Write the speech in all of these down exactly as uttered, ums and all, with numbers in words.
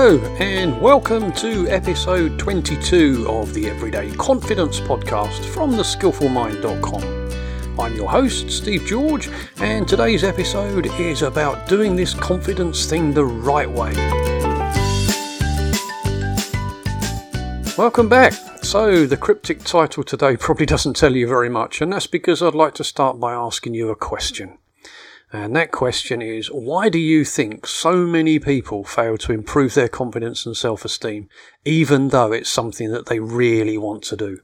Hello and welcome to episode twenty-two of the Everyday Confidence Podcast from the skillful mind dot com. I'm your host, Steve George, and today's episode is about doing this confidence thing the right way. Welcome back. So, the cryptic title today probably doesn't tell you very much, and that's because I'd like to start by asking you a question. And that question is, why do you think so many people fail to improve their confidence and self-esteem, even though it's something that they really want to do?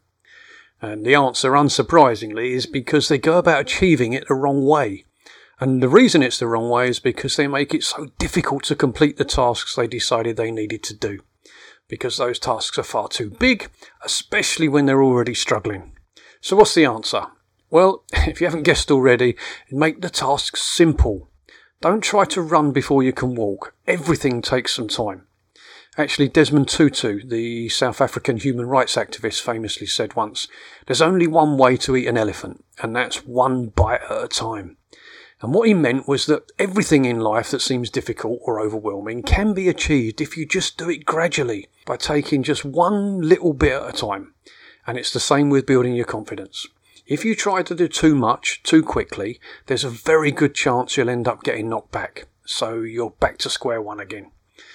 And the answer, unsurprisingly, is because they go about achieving it the wrong way. And the reason it's the wrong way is because they make it so difficult to complete the tasks they decided they needed to do. Because those tasks are far too big, especially when they're already struggling. So what's the answer? Well, if you haven't guessed already, make the tasks simple. Don't try to run before you can walk. Everything takes some time. Actually, Desmond Tutu, the South African human rights activist, famously said once, "There's only one way to eat an elephant, and that's one bite at a time." And what he meant was that everything in life that seems difficult or overwhelming can be achieved if you just do it gradually, by taking just one little bit at a time. And it's the same with building your confidence. If you try to do too much, too quickly, there's a very good chance you'll end up getting knocked back. So you're back to square one again.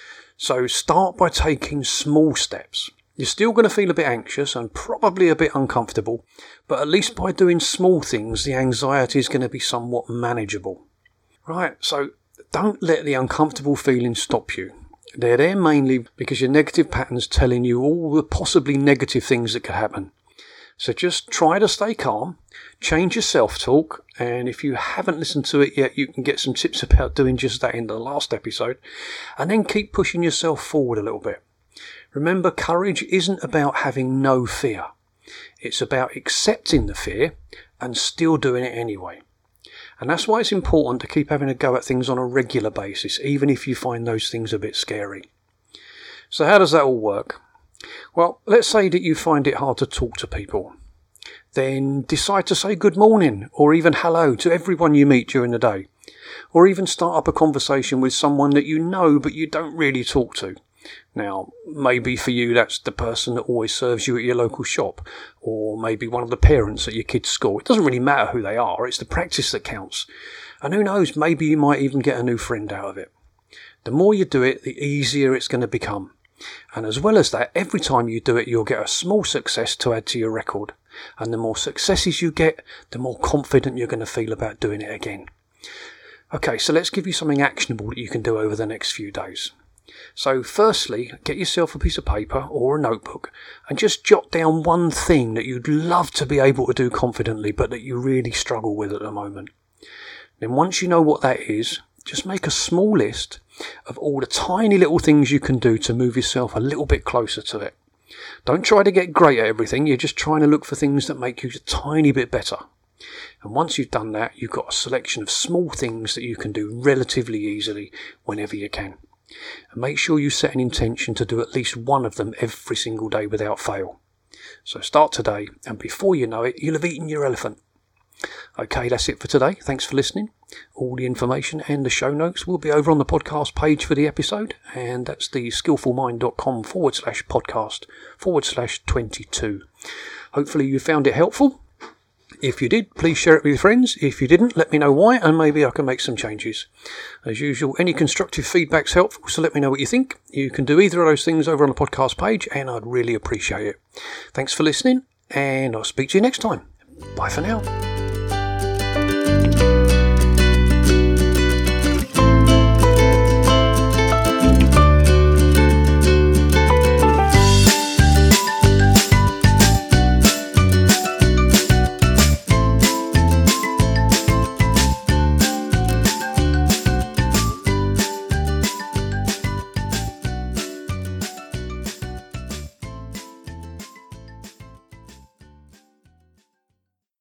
So start by taking small steps. You're still going to feel a bit anxious and probably a bit uncomfortable, but at least by doing small things, the anxiety is going to be somewhat manageable. Right, so don't let the uncomfortable feelings stop you. They're there mainly because your negative pattern's telling you all the possibly negative things that could happen. So just try to stay calm, change your self-talk, and if you haven't listened to it yet, you can get some tips about doing just that in the last episode, and then keep pushing yourself forward a little bit. Remember, courage isn't about having no fear. It's about accepting the fear and still doing it anyway. And that's why it's important to keep having a go at things on a regular basis, even if you find those things a bit scary. So how does that all work? Well, let's say that you find it hard to talk to people. Then decide to say good morning or even hello to everyone you meet during the day. Or even start up a conversation with someone that you know but you don't really talk to. Now, maybe for you that's the person that always serves you at your local shop, or maybe one of the parents at your kid's school. It doesn't really matter who they are, it's the practice that counts. And who knows, maybe you might even get a new friend out of it. The more you do it, the easier it's going to become. And as well as that, every time you do it, you'll get a small success to add to your record. And the more successes you get, the more confident you're going to feel about doing it again. Okay, so let's give you something actionable that you can do over the next few days. So firstly, get yourself a piece of paper or a notebook and just jot down one thing that you'd love to be able to do confidently, but that you really struggle with at the moment. Then once you know what that is, just make a small list of all the tiny little things you can do to move yourself a little bit closer to it. Don't try to get great at everything, you're just trying to look for things that make you a tiny bit better. And once you've done that, you've got a selection of small things that you can do relatively easily whenever you can. And make sure you set an intention to do at least one of them every single day without fail. So start today, and before you know it, you'll have eaten your elephant. Okay, that's it for today. Thanks for listening. All the information and the show notes will be over on the podcast page for the episode, and that's the skillful mind dot com forward slash podcast forward slash 22. Hopefully you found it helpful. If you did, please share it with your friends. If you didn't, let me know why, and maybe I can make some changes. As usual, any constructive feedback's helpful, so let me know what you think. You can do either of those things over on the podcast page, and I'd really appreciate it. Thanks for listening, and I'll speak to you next time. Bye for now.